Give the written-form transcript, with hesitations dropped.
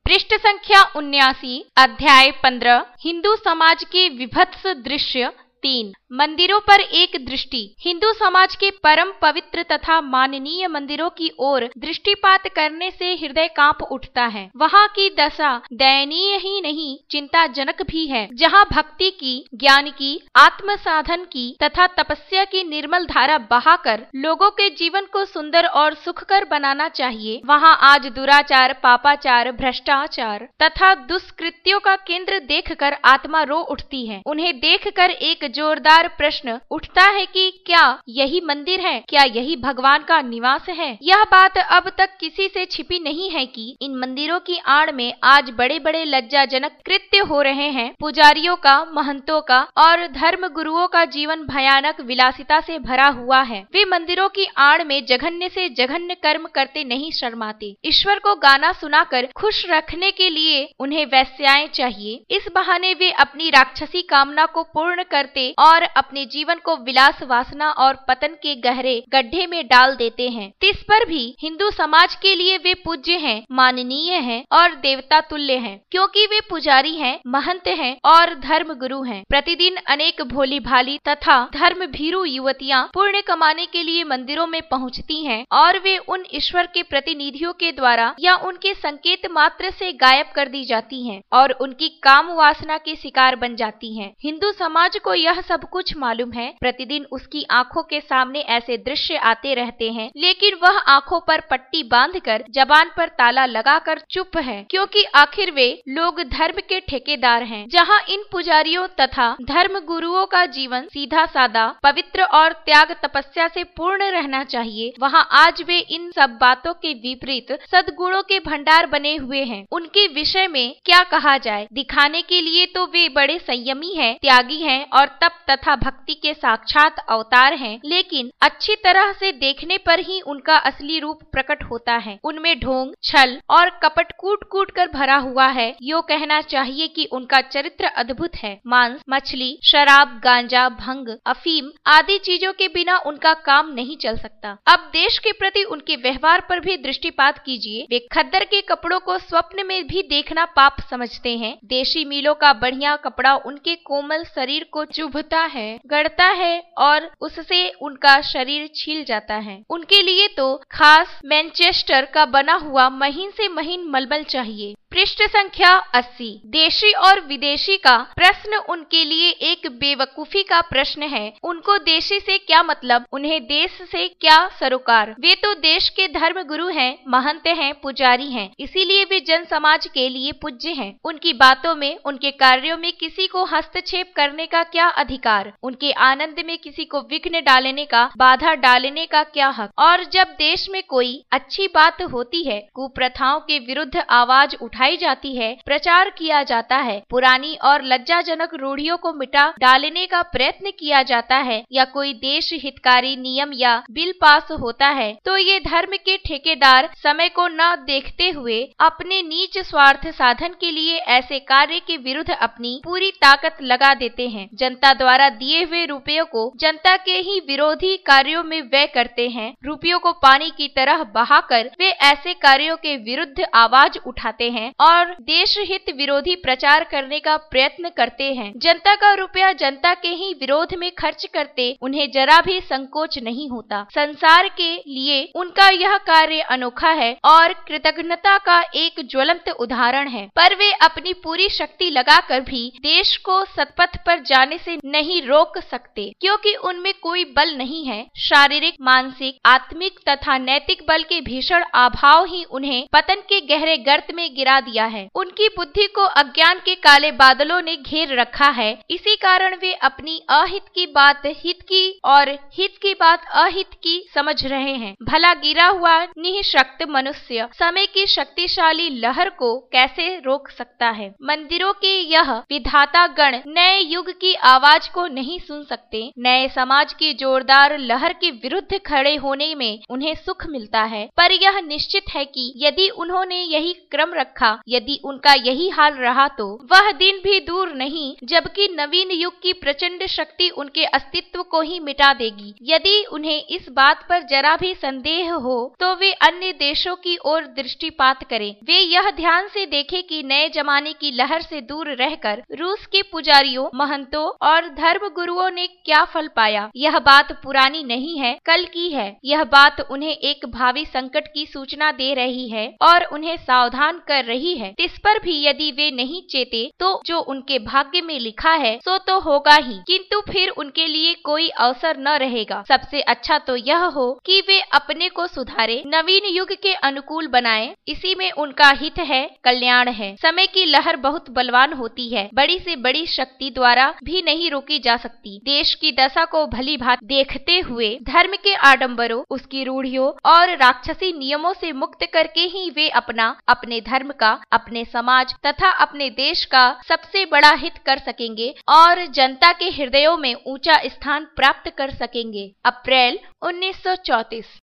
पृष्ठ संख्या 79, अध्याय 15, हिंदू समाज के विभत्स दृश्य 3। मंदिरों पर एक दृष्टि। हिंदू समाज के परम पवित्र तथा माननीय मंदिरों की ओर दृष्टिपात करने से हृदय कांप उठता है। वहाँ की दशा दयनीय ही नहीं, चिंताजनक भी है। जहाँ भक्ति की, ज्ञान की, आत्म साधन की तथा तपस्या की निर्मल धारा बहाकर लोगों के जीवन को सुंदर और सुखकर बनाना चाहिए, वहाँ आज दुराचार, पापाचार, भ्रष्टाचार तथा दुष्कृत्यों का केंद्र देखकर आत्मा रो उठती है। उन्हें देखकर एक जोरदार प्रश्न उठता है कि क्या यही मंदिर है? क्या यही भगवान का निवास है? यह बात अब तक किसी से छिपी नहीं है कि इन मंदिरों की आड़ में आज बड़े बड़े लज्जाजनक कृत्य हो रहे हैं। पुजारियों का, महंतों का और धर्म गुरुओं का जीवन भयानक विलासिता से भरा हुआ है। वे मंदिरों की आड़ में जघन्य से जघन्य कर्म करते नहीं शर्माते। ईश्वर को गाना सुनाकर खुश रखने के लिए उन्हें वेश्याएं चाहिए। इस बहाने वे अपनी राक्षसी कामना को पूर्ण करते और अपने जीवन को विलास, वासना और पतन के गहरे गड्ढे में डाल देते हैं। इस पर भी हिंदू समाज के लिए वे पूज्य हैं, माननीय हैं और देवता तुल्य हैं, क्योंकि वे पुजारी हैं, महंत हैं और धर्म गुरु हैं। प्रतिदिन अनेक भोली भाली तथा धर्म भीरू युवतियां पुण्य कमाने के लिए मंदिरों में पहुंचती हैं और वे उन ईश्वर के प्रतिनिधियों के द्वारा या उनके संकेत मात्र से गायब कर दी जाती हैं और उनकी काम वासना के शिकार बन जाती हैं। हिंदू समाज को यह सब कुछ मालूम है। प्रतिदिन उसकी आंखों के सामने ऐसे दृश्य आते रहते हैं, लेकिन वह आंखों पर पट्टी बांधकर, जबान पर ताला लगाकर चुप है, क्योंकि आखिर वे लोग धर्म के ठेकेदार हैं। जहां इन पुजारियों तथा धर्म गुरुओं का जीवन सीधा सादा, पवित्र और त्याग तपस्या से पूर्ण रहना चाहिए, वहां आज वे इन सब बातों के विपरीत सद्गुणों के भंडार बने हुए हैं। उनके विषय में क्या कहा जाए? दिखाने के लिए तो वे बड़े संयमी हैं, त्यागी हैं और तप तथा भक्ति के साक्षात अवतार हैं, लेकिन अच्छी तरह से देखने पर ही उनका असली रूप प्रकट होता है। उनमें ढोंग, छल और कपट कूट कूट कर भरा हुआ है। यो कहना चाहिए कि उनका चरित्र अद्भुत है। मांस, मछली, शराब, गांजा, भंग, अफीम आदि चीजों के बिना उनका काम नहीं चल सकता। अब देश के प्रति उनके व्यवहार पर भी दृष्टिपात कीजिए। वे खद्दर के कपड़ों को स्वप्न में भी देखना पाप समझते हैं। देशी मीलों का बढ़िया कपड़ा उनके कोमल शरीर को चुभता है, गड़ता है और उससे उनका शरीर छिल जाता है। उनके लिए तो खास मैनचेस्टर का बना हुआ महीन से महीन मलमल चाहिए। पृष्ठ संख्या 80, देशी और विदेशी का प्रश्न उनके लिए एक बेवकूफी का प्रश्न है। उनको देशी से क्या मतलब, उन्हें देश से क्या सरोकार? वे तो देश के धर्म गुरु हैं, महंत हैं, पुजारी हैं, इसीलिए वे जन समाज के लिए पूज्य हैं। उनकी बातों में, उनके कार्यों में किसी को हस्तक्षेप करने का क्या अधिकार? उनके आनंद में किसी को विघ्न डालने का, बाधा डालने का क्या हक? और जब देश में कोई अच्छी बात होती है, कुप्रथाओं के विरुद्ध आवाज उठाई जाती है, प्रचार किया जाता है, पुरानी और लज्जाजनक रूढ़ियों को मिटा डालने का प्रयत्न किया जाता है, या कोई देश हितकारी नियम या बिल पास होता है, तो ये धर्म के ठेकेदार समय को न देखते हुए अपने नीच स्वार्थ साधन के लिए ऐसे कार्य के विरुद्ध अपनी पूरी ताकत लगा देते हैं। जनता द्वारा दिए हुए रुपयों को जनता के ही विरोधी कार्यों में व्यय करते हैं। रुपयों को पानी की तरह बहाकर वे ऐसे कार्यों के विरुद्ध आवाज उठाते हैं और देश हित विरोधी प्रचार करने का प्रयत्न करते हैं। जनता का रुपया जनता के ही विरोध में खर्च करते उन्हें जरा भी संकोच नहीं होता। संसार के लिए उनका यह कार्य अनोखा है और कृतज्ञता का एक ज्वलंत उदाहरण है, पर वे अपनी पूरी शक्ति लगाकर भी देश को सतपथ पर जाने से नहीं रोक सकते, क्योंकि उनमें कोई बल नहीं है। शारीरिक, मानसिक, आत्मिक तथा नैतिक बल के भीषण अभाव ही उन्हें पतन के गहरे गर्त में गिरा दिया है। उनकी बुद्धि को अज्ञान के काले बादलों ने घेर रखा है। इसी कारण वे अपनी अहित की बात हित की और हित की बात अहित की समझ रहे हैं। भला गिरा हुआ निःशक्त मनुष्य समय की शक्तिशाली लहर को कैसे रोक सकता है? मंदिरों के यह विधाता गण नए युग की आवाज को नहीं सुन सकते। नए समाज की जोरदार लहर के विरुद्ध खड़े होने में उन्हें सुख मिलता है, पर यह निश्चित है कि यदि उन्होंने यही क्रम रखा था, यदि उनका यही हाल रहा तो वह दिन भी दूर नहीं जबकि नवीन युग की प्रचंड शक्ति उनके अस्तित्व को ही मिटा देगी। यदि उन्हें इस बात पर जरा भी संदेह हो तो वे अन्य देशों की ओर दृष्टिपात करें। वे यह ध्यान से देखें कि नए जमाने की लहर से दूर रहकर रूस के पुजारियों, महंतों और धर्म गुरुओं ने क्या फल पाया। यह बात पुरानी नहीं है, कल की है। यह बात उन्हें एक भावी संकट की सूचना दे रही है और उन्हें सावधान कर रही है। इस पर भी यदि वे नहीं चेते तो जो उनके भाग्य में लिखा है सो तो होगा ही, किंतु फिर उनके लिए कोई अवसर न रहेगा। सबसे अच्छा तो यह हो कि वे अपने को सुधारे, नवीन युग के अनुकूल बनाएं। इसी में उनका हित है, कल्याण है। समय की लहर बहुत बलवान होती है, बड़ी से बड़ी शक्ति द्वारा भी नहीं रोकी जा सकती। देश की दशा को भली भांति देखते हुए धर्म के आडंबरों, उसकी रूढ़ियों और राक्षसी नियमों से मुक्त करके ही वे अपने धर्म का, अपने समाज तथा अपने देश का सबसे बड़ा हित कर सकेंगे और जनता के हृदयों में ऊंचा स्थान प्राप्त कर सकेंगे। अप्रैल 1934।